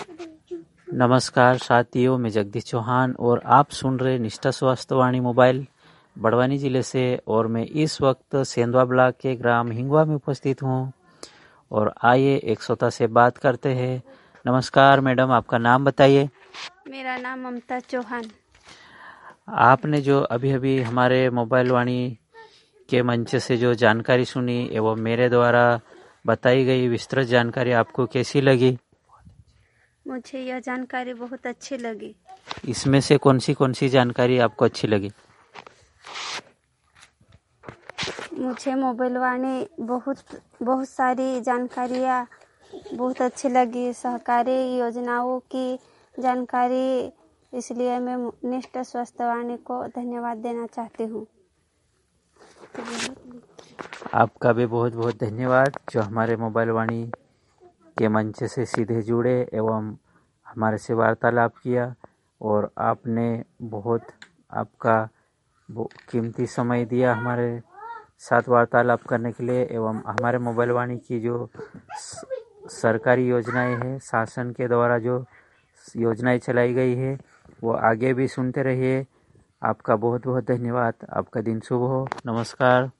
नमस्कार साथियों, मैं जगदीश चौहान और आप सुन रहे निष्ठा स्वास्थ्य वाणी मोबाइल बड़वानी जिले से। और मैं इस वक्त सेंधवा ब्लॉक के ग्राम हिंगवा में उपस्थित हूँ और आइए एक श्रोता से बात करते हैं। नमस्कार मैडम, आपका नाम बताइए। मेरा नाम ममता चौहान। आपने जो अभी अभी हमारे मोबाइल वाणी के मंच से जो जानकारी सुनी एवं मेरे द्वारा बताई गई विस्तृत जानकारी आपको कैसी लगी? मुझे यह जानकारी बहुत अच्छी लगी। इसमें से कौन सी जानकारी आपको अच्छी लगी? मुझे मोबाइल वाणी बहुत सारी जानकारियाँ बहुत अच्छी लगी। सहकारी योजनाओं की जानकारी, इसलिए मैं निष्ठा स्वास्थ्य वाणी को धन्यवाद देना चाहती हूँ। आपका भी बहुत बहुत धन्यवाद जो हमारे मोबाइल वाणी के मंच से सीधे जुड़े एवं हमारे से वार्तालाप किया। और आपने बहुत आपका कीमती समय दिया हमारे साथ वार्तालाप करने के लिए। एवं हमारे मोबाइल वाणी की जो सरकारी योजनाएं हैं, शासन के द्वारा जो योजनाएं चलाई गई है, वो आगे भी सुनते रहिए। आपका बहुत बहुत धन्यवाद। आपका दिन शुभ हो। नमस्कार।